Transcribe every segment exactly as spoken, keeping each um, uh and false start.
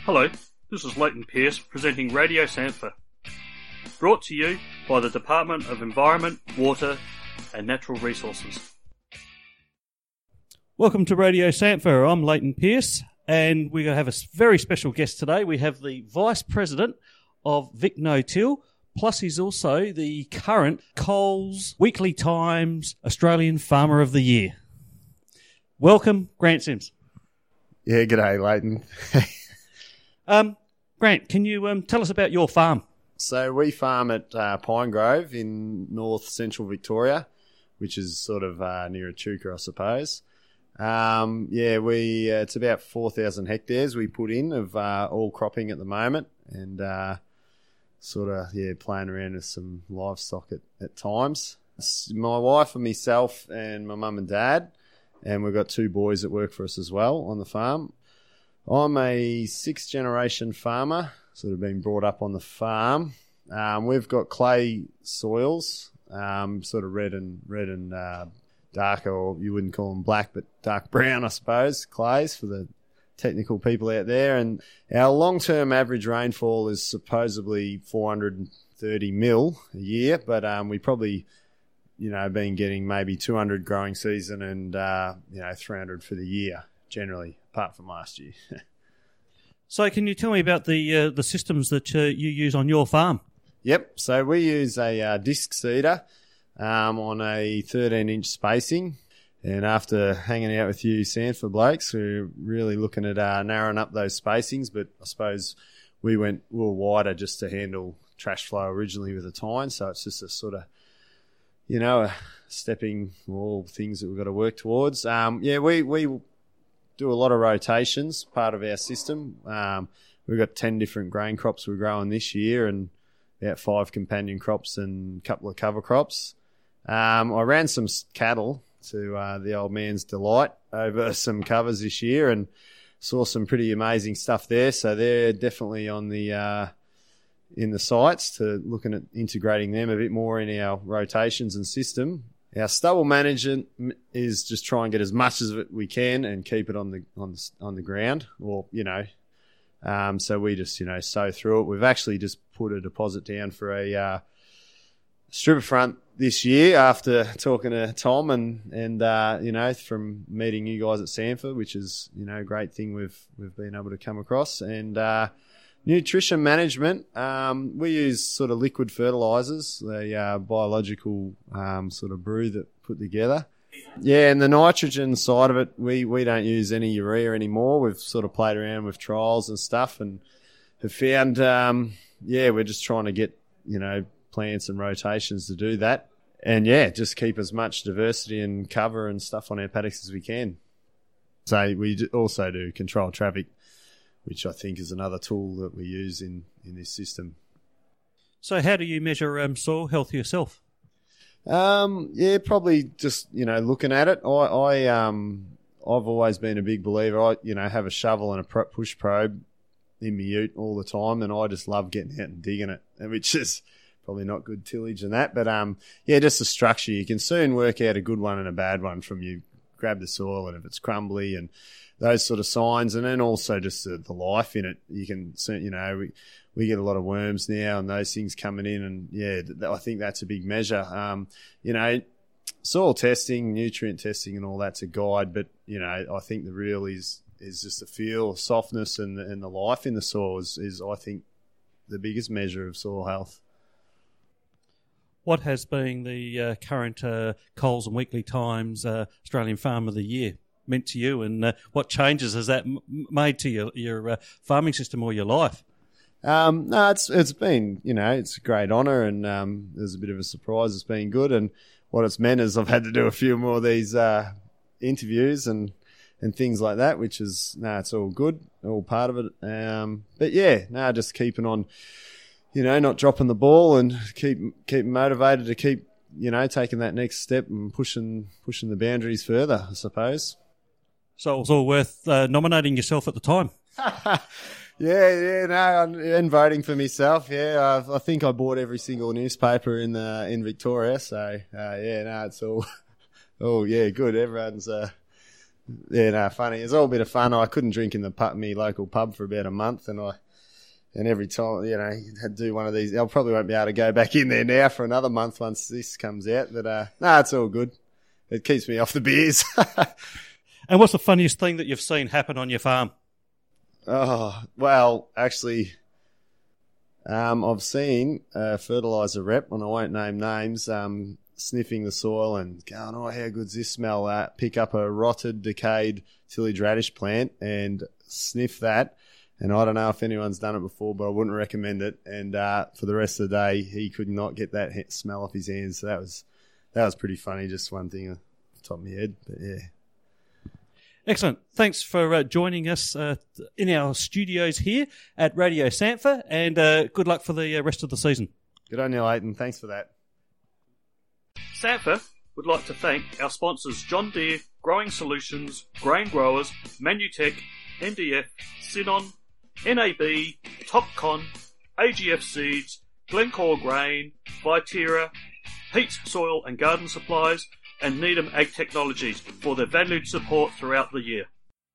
Hello, this is Leighton Pearce presenting Radio Sampha, brought to you by the Department of Environment, Water and Natural Resources. Welcome to Radio Sampha. I'm Leighton Pearce, and we're going to have a very special guest today. We have the Vice President of Vic No-Till, plus he's also the current Coles Weekly Times Australian Farmer of the Year. Welcome, Grant Sims. Yeah, g'day, Leighton. um, Grant, can you um, tell us about your farm? So we farm at uh, Pine Grove in north central Victoria, which is sort of uh, near Echuca, I suppose. Um, yeah, we uh, it's about four thousand hectares we put in of uh, all cropping at the moment, and uh, sort of, yeah, playing around with some livestock at, at times. It's my wife and myself and my mum and dad, and we've got two boys that work for us as well on the farm. I'm a sixth generation farmer, sort of been brought up on the farm. Um, we've got clay soils, um, sort of red and red and uh, darker, or you wouldn't call them black, but dark brown, I suppose, clays for the technical people out there. And our long-term average rainfall is supposedly four hundred thirty mil a year, but um, we probably, you know, been getting maybe two hundred growing season and, uh, you know, three hundred for the year generally, apart from last year. So can you tell me about the uh, the systems that uh, you use on your farm? Yep. So we use a uh, disc seeder um, on a thirteen inch spacing. And after hanging out with you Sanford blokes, we're really looking at uh, narrowing up those spacings. But I suppose we went a little wider just to handle trash flow originally with the tine. So it's just a sort of, you know, a stepping all things that we've got to work towards. Um, yeah, we, we do a lot of rotations, part of our system. Um, we've got ten different grain crops we're growing this year and about five companion crops and a couple of cover crops. Um, I ran some cattle to uh, the old man's delight over some covers this year and saw some pretty amazing stuff there. So they're definitely on the uh, in the sights to looking at integrating them a bit more in our rotations and system. Our stubble management is just try and get as much as we can and keep it on the on the, on the ground, or you know, um, so we just you know sow through it. We've actually just put a deposit down for a uh, stripper front this year after talking to Tom and and uh, you know from meeting you guys at Sanford, which is you know a great thing we've we've been able to come across. And uh, nutrition management, um, we use sort of liquid fertilizers, the uh, biological um, sort of brew that put together. Yeah, and the nitrogen side of it, we, we don't use any urea anymore. We've sort of played around with trials and stuff and have found, um, yeah, we're just trying to get, you know, plants and rotations to do that. And, yeah, just keep as much diversity and cover and stuff on our paddocks as we can. So we also do control traffic, which I think is another tool that we use in, in this system. So how do you measure um, soil health yourself? Um, yeah, probably just, you know, looking at it. I, I, um, I've always been a big believer. I, you know, have a shovel and a pro- push probe in my ute all the time, and I just love getting out and digging it, which is probably not good tillage and that. But, um, yeah, just the structure. You can soon work out a good one and a bad one from you grab the soil and if it's crumbly and those sort of signs, and then also just the, the life in it. You can, you know, we, we get a lot of worms now and those things coming in, and yeah, th- I think that's a big measure. Um, you know, soil testing, nutrient testing and all that's a guide, but, you know, I think the real is, is just the feel, softness and the, and the life in the soil is, is, I think, the biggest measure of soil health. What has been the uh, current uh, Coles and Weekly Times uh, Australian Farm of the Year meant to you, and uh, what changes has that m- made to your, your uh, farming system or your life? Um, no, it's it's been, you know, it's a great honour, and um, there's a bit of a surprise. It's been good, and what it's meant is I've had to do a few more of these uh, interviews and and things like that, which is, no, it's all good, all part of it. Um, but yeah, no, just keeping on, you know, not dropping the ball and keep keep motivated to keep, you know, taking that next step and pushing pushing the boundaries further, I suppose. So it was all worth uh, nominating yourself at the time. yeah, yeah, no, and voting for myself. Yeah, I, I think I bought every single newspaper in the in Victoria. So uh, yeah, no, it's all, oh yeah, good. Everyone's uh, Yeah, no, funny. It's all a bit of fun. I couldn't drink in the pub, me local pub for about a month, and I and every time, you know, had to do one of these. I probably won't be able to go back in there now for another month once this comes out. But uh, no, it's all good. It keeps me off the beers. And what's the funniest thing that you've seen happen on your farm? Oh, well, actually, um, I've seen a fertiliser rep, and I won't name names, um, sniffing the soil and going, oh, how good's this smell? Uh, pick up a rotted, decayed tillage radish plant and sniff that. And I don't know if anyone's done it before, but I wouldn't recommend it. And uh, for the rest of the day, he could not get that he- smell off his hands. So that was that was pretty funny. Just one thing off the top of my head, but yeah. Excellent. Thanks for uh, joining us uh, in our studios here at Radio Sampha, and uh, good luck for the uh, rest of the season. Good on you, Leighton. Thanks for that. Sampha would like to thank our sponsors John Deere, Growing Solutions, Grain Growers, Manutech, M D F, Sinon, N A B, Topcon, A G F Seeds, Glencore Grain, Viterra, Pete's Soil and Garden Supplies, and Needham Ag Technologies for their valued support throughout the year.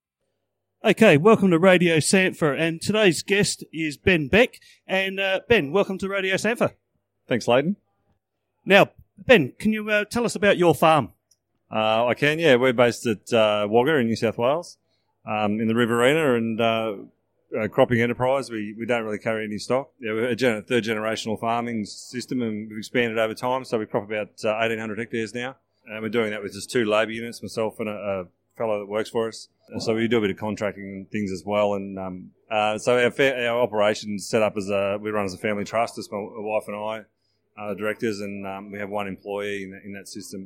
Okay, welcome to Radio Sampha, and today's guest is Ben Beck. And uh, Ben, welcome to Radio Sampha. Thanks, Leighton. Now, Ben, can you uh, tell us about your farm? Uh, I can, yeah. We're based at uh, Wagga in New South Wales, um, in the Riverina, and uh, uh, cropping enterprise. We we don't really carry any stock. Yeah, we're a gen- third generational farming system, and we've expanded over time. So we crop about uh, eighteen hundred hectares now, and we're doing that with just two labour units, myself and a, a fellow that works for us. And so we do a bit of contracting and things as well. And um, uh, so our fa- our operation's set up as a we run as a family trust. It's my wife and I. Uh, directors, and um, we have one employee in that, in that system.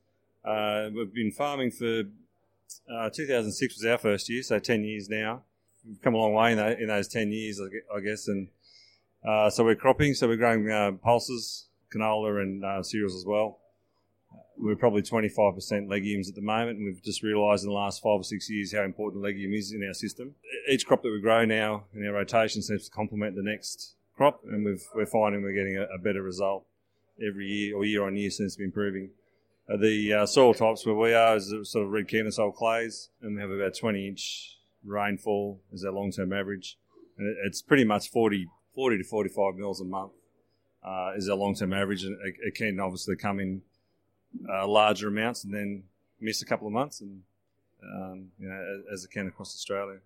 Uh, we've been farming for uh, two thousand six was our first year, so ten years now. We've come a long way in, that, in those ten years, I guess. And uh, so we're cropping, so we're growing uh, pulses, canola, and uh, cereals as well. We're probably twenty-five percent legumes at the moment, and we've just realised in the last five or six years how important legume is in our system. Each crop that we grow now in our rotation seems to complement the next crop, and we've, we're finding we're getting a, a better result every year, or year on year, seems to be improving. Uh, the uh, soil types where we are is sort of red Keener-soil clays, and we have about twenty inch rainfall as our long-term average. And it, it's pretty much forty, forty to forty-five mils a month uh, is our long-term average, and it, it can obviously come in uh, larger amounts and then miss a couple of months, and um, you know, as it can across Australia.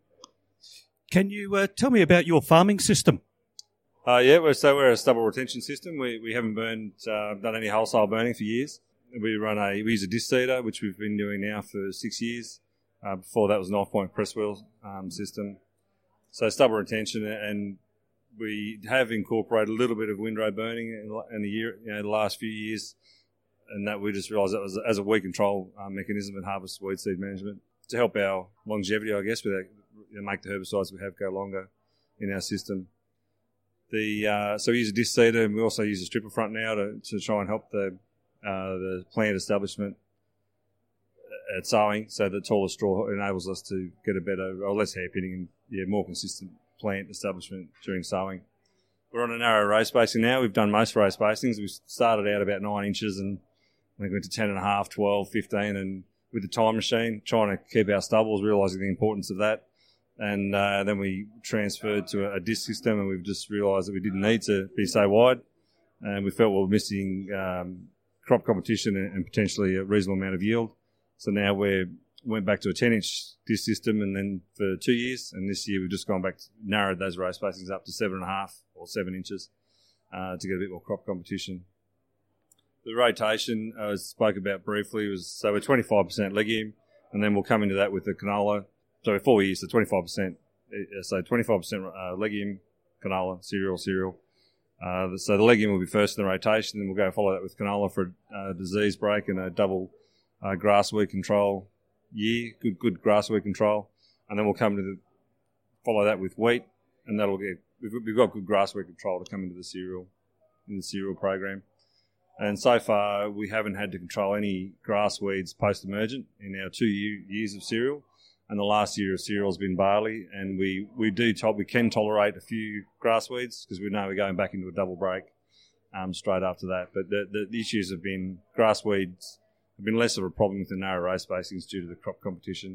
Can you uh, tell me about your farming system? Uh, yeah, we're, so we're a stubble retention system. We we haven't burned uh, done any wholesale burning for years. We run a we use a disc seeder, which we've been doing now for six years. Uh, before that was a knife point press wheel um, system. So stubble retention, and we have incorporated a little bit of windrow burning in, in the year, you know, the last few years, and that we just realised that was as a weed control um, mechanism in harvest weed seed management to help our longevity, I guess, with our, you know, make the herbicides we have go longer in our system. The uh, so we use a disc seeder, and we also use a stripper front now to, to try and help the uh, the plant establishment at sowing. So the taller straw enables us to get a better, or less hair pitting, and yeah, more consistent plant establishment during sowing. We're on a narrow row spacing now. We've done most row spacings. We started out about nine inches, and I think went to ten and a half, twelve, fifteen, and with the time machine, trying to keep our stubbles, realising the importance of that. And uh, then we transferred to a, a disc system, and we've just realised that we didn't need to be so wide, and we felt we were missing um, crop competition and, and potentially a reasonable amount of yield. So now we went back to a ten inch disc system, and then for two years, and this year we've just gone back to narrowed those row spacings up to seven and a half or seven inches uh, to get a bit more crop competition. The rotation I spoke about briefly was so we're twenty-five percent legume, and then we'll come into that with the canola. So four years, so twenty-five percent. So twenty-five percent uh, legume, canola, cereal, cereal. Uh, so the legume will be first in the rotation, then we'll go follow that with canola for a uh, disease break and a double uh, grass weed control year, good good grass weed control. And then we'll come to the, follow that with wheat, and that'll get, we've, we've got good grass weed control to come into the cereal, in the cereal program. And so far, we haven't had to control any grass weeds post-emergent in our two year, years of cereal. And the last year of cereal has been barley, and we, we do to, we can tolerate a few grass weeds because we know we're going back into a double break um, straight after that. But the, the, the issues have been grass weeds have been less of a problem with the narrow row spacings due to the crop competition.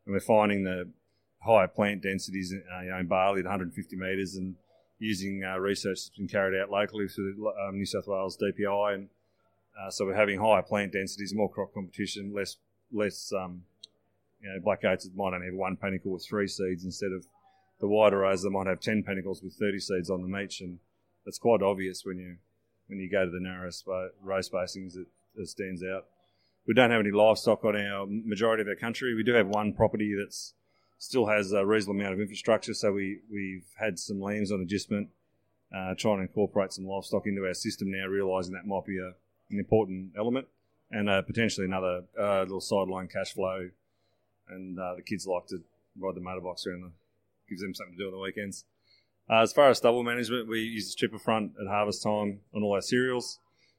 And we're finding the higher plant densities uh, you know, in barley at one hundred fifty metres, and using uh, research that's been carried out locally through the um, New South Wales D P I. And uh, so we're having higher plant densities, more crop competition, less less um, you know, black oats that might only have one panicle with three seeds instead of the wider rows that might have ten panicles with thirty seeds on them each. And it's quite obvious when you when you go to the narrow sp- row spacings, it, it stands out. We don't have any livestock on our majority of our country. We do have one property that's still has a reasonable amount of infrastructure, so we, we've had some lambs on adjustment, uh, trying to incorporate some livestock into our system now, realising that might be a, an important element, and uh, potentially another uh, little sideline cash flow. And uh, the kids like to ride the motorbikes around, the, gives them something to do on the weekends. Uh, as far as stubble management, we use the stripper front at harvest time on all our cereals,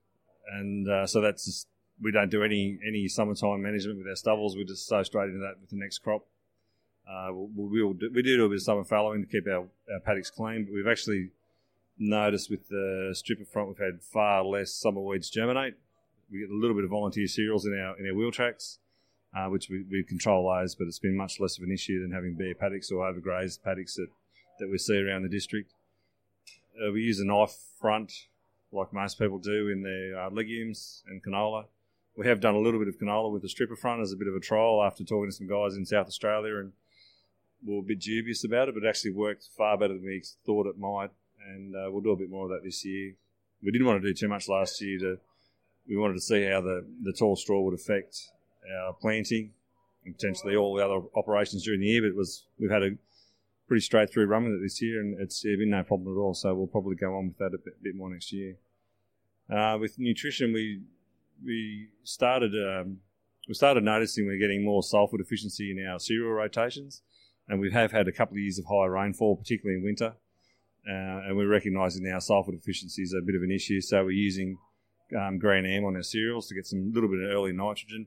and uh, so that's just, we don't do any any summertime management with our stubbles. We just sow straight into that with the next crop. Uh, we, we'll do, we do do a bit of summer fallowing to keep our, our paddocks clean, but we've actually noticed with the stripper front we've had far less summer weeds germinate. We get a little bit of volunteer cereals in our in our wheel tracks, uh, which we, we control those, but it's been much less of an issue than having bare paddocks or overgrazed paddocks that, that we see around the district. Uh, we use a knife front like most people do in their uh, legumes and canola. We have done a little bit of canola with the stripper front as a bit of a trial after talking to some guys in South Australia, and we were a bit dubious about it, but it actually worked far better than we thought it might, and uh, we'll do a bit more of that this year. We didn't want to do too much last year. To We wanted to see how the, the tall straw would affect our planting and potentially all the other operations during the year, but it was we've had a pretty straight through run with it this year, and it's been no problem at all, so we'll probably go on with that a bit, bit more next year. Uh, with nutrition, we we started um, we started noticing we're getting more sulphur deficiency in our cereal rotations. And we have had a couple of years of high rainfall, particularly in winter, uh, and we're recognising now sulphur deficiency is a bit of an issue. So we're using um, Green Am on our cereals to get some little bit of early nitrogen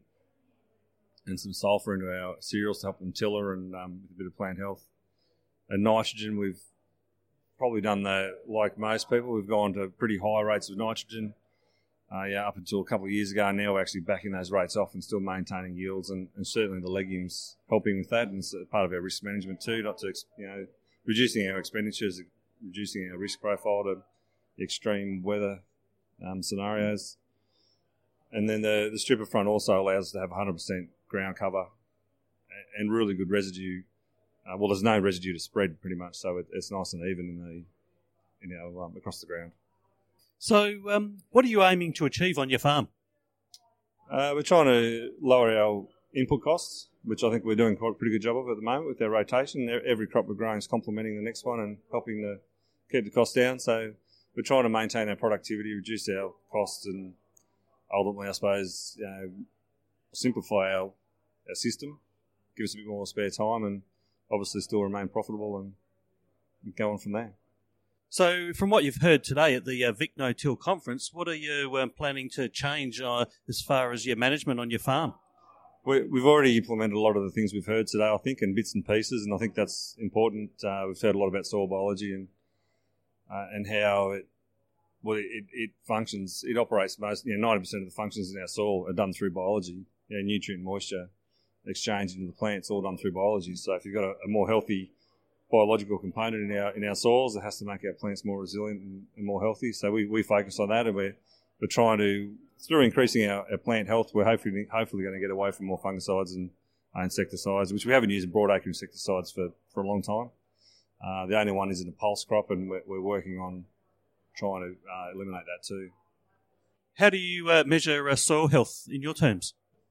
and some sulphur into our cereals to help them tiller and um, with a bit of plant health. And nitrogen, we've probably done the like most people. We've gone to pretty high rates of nitrogen. Uh, yeah, up until a couple of years ago, now we're actually backing those rates off and still maintaining yields, and, and certainly the legumes helping with that, and it's part of our risk management too, not to, you know, reducing our expenditures, reducing our risk profile to extreme weather um, scenarios. And then the, the stripper front also allows us to have one hundred percent ground cover and really good residue. Uh, well, there's no residue to spread pretty much, so it, it's nice and even in the, you know, um, across the ground. So um, what are you aiming to achieve on your farm? Uh, we're trying to lower our input costs, which I think we're doing quite a pretty good job of at the moment with our rotation. Every crop we're growing is complementing the next one and helping to keep the costs down. So we're trying to maintain our productivity, reduce our costs, and ultimately, I suppose, you know, simplify our, our system, give us a bit more spare time, and obviously still remain profitable and go on from there. So from what you've heard today at the uh, Vic No-Till conference, what are you um, planning to change uh, as far as your management on your farm? We, we've already implemented a lot of the things we've heard today, I think, in bits and pieces, and I think that's important. Uh, we've heard a lot about soil biology and uh, and how it well it, it functions. It operates most, you know, ninety percent of the functions in our soil are done through biology. You know, nutrient, moisture exchange into the plants, all done through biology. So if you've got a, a more healthy biological component in our in our soils, it has to make our plants more resilient and, and more healthy. So we, we focus on that, and we're we're trying to, through increasing our, our plant health, we're hopefully hopefully going to get away from more fungicides and uh, insecticides, which we haven't used broadacre insecticides for, for a long time. Uh, the only one is in the pulse crop, and we're, we're working on trying to uh, eliminate that too. How do you uh, measure uh, soil health in your terms?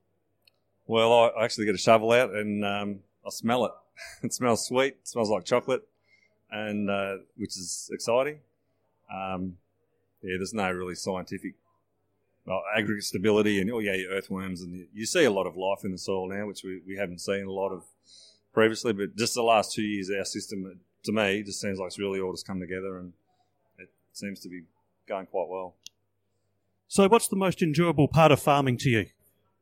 Well, I actually get a shovel out and um, I smell it. It smells sweet. It smells like chocolate, and uh, which is exciting. Um, yeah, there's no really scientific well, aggregate stability, and oh yeah, your earthworms, and you, you see a lot of life in the soil now, which we, we haven't seen a lot of previously. But just the last two years, our system, to me, just seems like it's really all just come together, and it seems to be going quite well. So, what's the most enjoyable part of farming to you?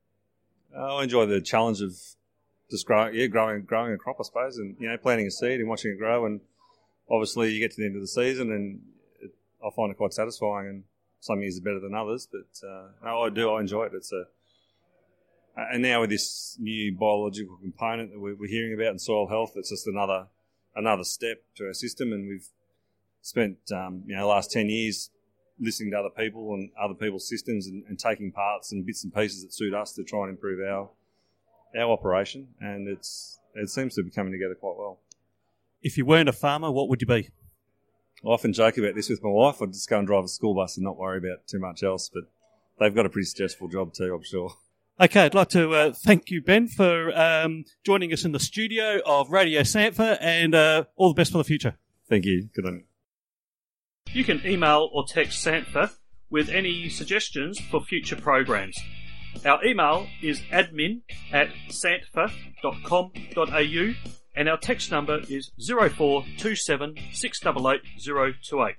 Uh, I enjoy the challenge of just growing, yeah, growing, growing a crop, I suppose, and you know, planting a seed and watching it grow. And obviously, you get to the end of the season, and it, I find it quite satisfying. And some years are better than others, but uh, no, I do. I enjoy it. It's a Uh, and now with this new biological component that we're, we're hearing about in soil health, it's just another another step to our system. And we've spent um, you know the last ten years listening to other people and other people's systems and, and taking parts and bits and pieces that suit us to try and improve our our operation. And it's it seems to be coming together quite well. If you weren't a farmer, what would you be? I often joke about this with my wife. I'd just go and drive a school bus and not worry about too much else. But they've got a pretty stressful job too, I'm sure. Okay, I'd like to uh, thank you, Ben, for um, joining us in the studio of Radio Sanford, and uh, all the best for the future. Thank you. Good on you. You can email or text Sanford with any suggestions for future programs. Our email is admin at santfa dot com dot a u and our text number is zero four two seven six eight eight zero two eight.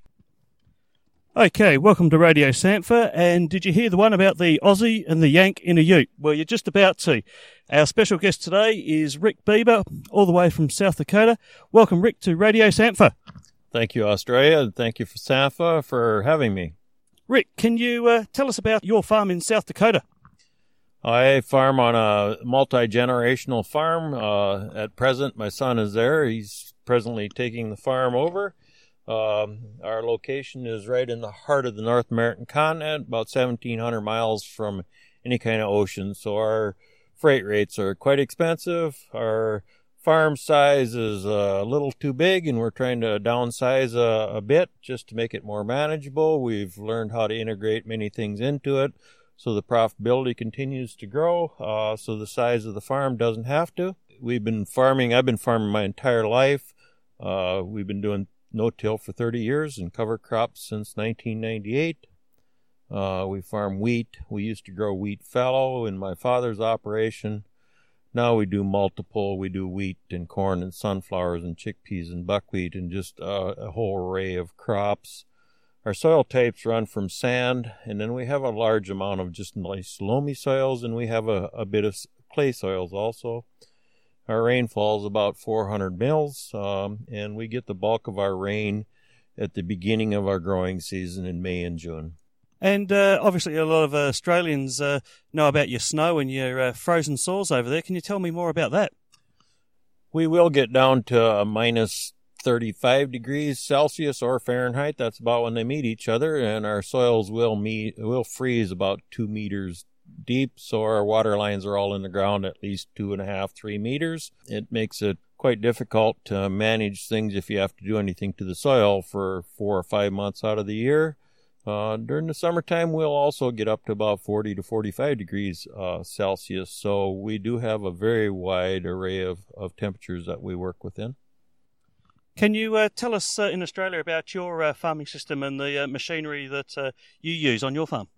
Okay, welcome to Radio Sanford, and did you hear the one about the Aussie and the Yank in a ute? Well, you're just about to. Our special guest today is Rick Bieber, all the way from South Dakota. Welcome, Rick, to Radio Sanford. Thank you, Australia, and thank you for Sanford for having me. Rick, can you uh, tell us about your farm in South Dakota? I farm on a multi-generational farm. Uh, at present, my son is there. He's presently taking the farm over. Um, our location is right in the heart of the North American continent, about seventeen hundred miles from any kind of ocean. So our freight rates are quite expensive. Our farm size is a little too big, and we're trying to downsize a, a bit just to make it more manageable. We've learned how to integrate many things into it, so the profitability continues to grow, uh, so the size of the farm doesn't have to. We've been farming, I've been farming my entire life. Uh, we've been doing no-till for thirty years and cover crops since nineteen ninety-eight. Uh, we farm wheat. We used to grow wheat fallow in my father's operation. Now we do multiple. We do wheat and corn and sunflowers and chickpeas and buckwheat and just uh, a whole array of crops. Our soil types run from sand, and then we have a large amount of just nice loamy soils, and we have a, a bit of clay soils also. Our rainfall is about four hundred mils, um, and we get the bulk of our rain at the beginning of our growing season in May and June. And uh, obviously a lot of uh, Australians uh, know about your snow and your uh, frozen soils over there. Can you tell me more about that? We will get down to a minus thirty-five degrees Celsius or Fahrenheit. That's about when they meet each other, and our soils will meet will freeze about two meters deep, so our water lines are all in the ground at least two and a half, three meters. It makes it quite difficult to manage things if you have to do anything to the soil for four or five months out of the year. Uh, during the summertime, we'll also get up to about forty to forty-five degrees uh, Celsius, so we do have a very wide array of, of temperatures that we work within. Can you uh, tell us uh, in Australia about your uh, farming system and the uh, machinery that uh, you use on your farm?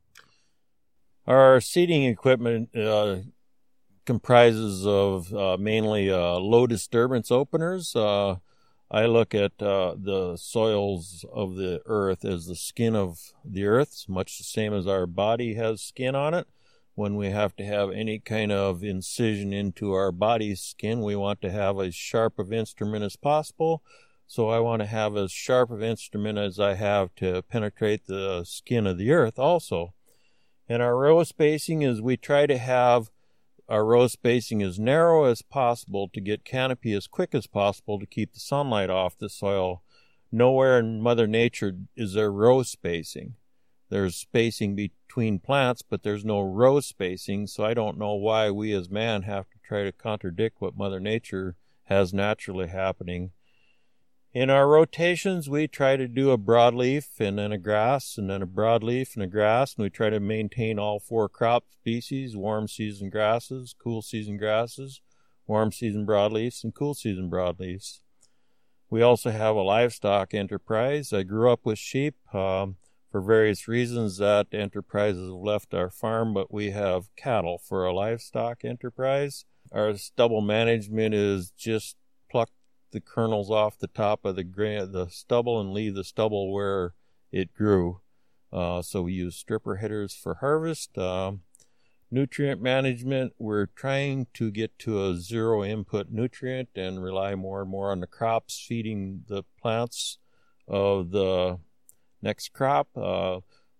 Our seeding equipment uh, comprises of uh, mainly uh, low disturbance openers. Uh, I look at uh, the soils of the earth as the skin of the earth, much the same as our body has skin on it. When we have to have any kind of incision into our body's skin, we want to have as sharp of instrument as possible. So I want to have as sharp of instrument as I have to penetrate the skin of the earth also. And our row spacing is we try to have our row spacing as narrow as possible to get canopy as quick as possible to keep the sunlight off the soil. Nowhere in Mother Nature is there row spacing. There's spacing between plants, but there's no row spacing, so I don't know why we as man have to try to contradict what Mother Nature has naturally happening. In our rotations, we try to do a broadleaf and then a grass and then a broadleaf and a grass, and we try to maintain all four crop species, warm season grasses, cool season grasses, warm season broadleafs, and cool season broadleafs. We also have a livestock enterprise. I grew up with sheep. Um, for various reasons, that enterprise has left our farm, but we have cattle for a livestock enterprise. Our stubble management is just pluck the kernels off the top of the gra- the stubble and leave the stubble where it grew. Uh, so we use stripper headers for harvest. Um, nutrient management, we're trying to get to a zero input nutrient and rely more and more on the crops feeding the plants of the next crop. Uh,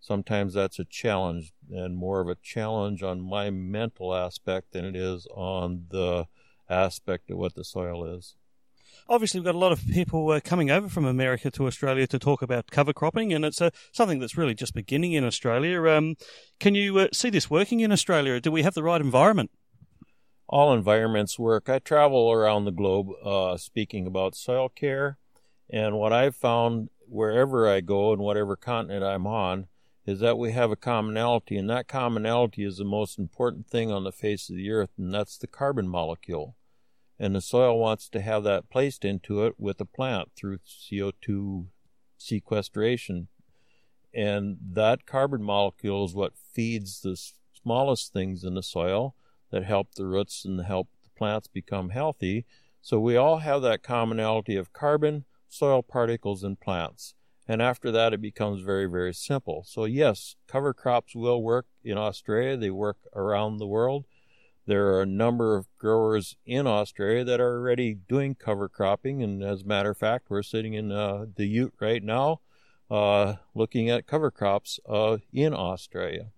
sometimes that's a challenge, and more of a challenge on my mental aspect than it is on the aspect of what the soil is. Obviously, we've got a lot of people uh, coming over from America to Australia to talk about cover cropping, and it's uh, something that's really just beginning in Australia. Um, can you uh, see this working in Australia? Do we have the right environment? All environments work. I travel around the globe uh, speaking about soil care, and what I've found wherever I go and whatever continent I'm on is that we have a commonality, and that commonality is the most important thing on the face of the earth, and that's the carbon molecule. And the soil wants to have that placed into it with a plant through C O two sequestration. And that carbon molecule is what feeds the smallest things in the soil that help the roots and help the plants become healthy. So we all have that commonality of carbon, soil particles, and plants. And after that, it becomes very, very simple. So yes, cover crops will work in Australia. They work around the world. There are a number of growers in Australia that are already doing cover cropping. And as a matter of fact, we're sitting in uh, the Ute right now uh, looking at cover crops uh, in Australia.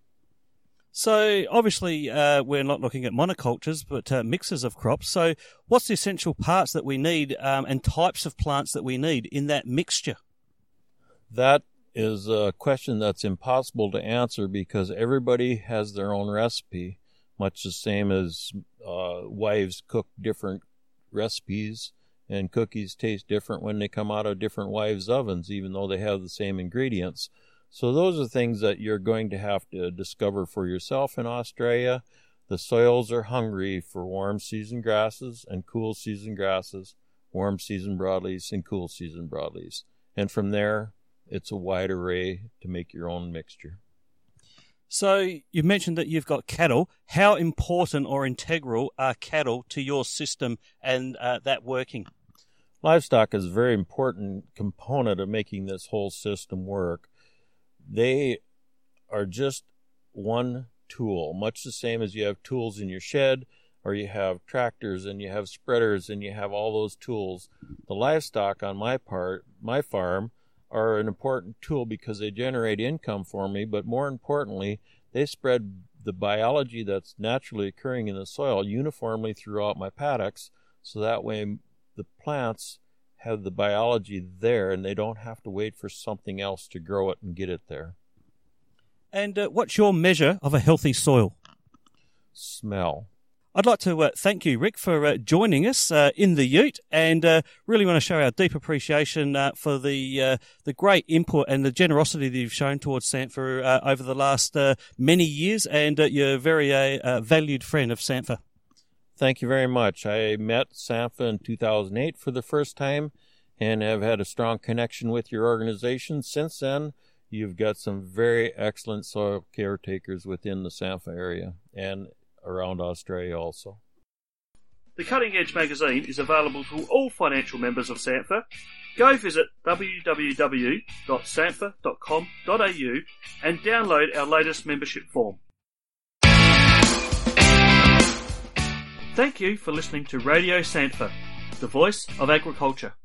So obviously uh, we're not looking at monocultures, but uh, mixes of crops. So what's the essential parts that we need um, and types of plants that we need in that mixture? That is a question that's impossible to answer because everybody has their own recipe, much the same as uh, wives cook different recipes and cookies taste different when they come out of different wives' ovens, even though they have the same ingredients. So those are things that you're going to have to discover for yourself in Australia. The soils are hungry for warm season grasses and cool season grasses, warm season broadleaves and cool season broadleaves. And from there, it's a wide array to make your own mixture. So you mentioned that you've got cattle. How important or integral are cattle to your system and uh, that working? Livestock is a very important component of making this whole system work. They are just one tool, much the same as you have tools in your shed or you have tractors and you have spreaders and you have all those tools. The livestock on my part, my farm, are an important tool because they generate income for me, but more importantly, they spread the biology that's naturally occurring in the soil uniformly throughout my paddocks, so that way the plants have the biology there and they don't have to wait for something else to grow it and get it there. And uh, what's your measure of a healthy soil? Smell. I'd like to uh, thank you, Rick, for uh, joining us uh, in the Ute, and uh, really want to show our deep appreciation uh, for the uh, the great input and the generosity that you've shown towards Santfer uh, over the last uh, many years, and uh, you're a very uh, uh, valued friend of Santfer. Thank you very much. I met Santfer in two thousand eight for the first time and have had a strong connection with your organization. Since then, you've got some very excellent soil caretakers within the Santfer area and around Australia also. The Cutting Edge magazine is available to all financial members of Santfer. Go visit w w w dot santfer dot com dot a u and download our latest membership form. Thank you for listening to Radio Santfer, the voice of agriculture.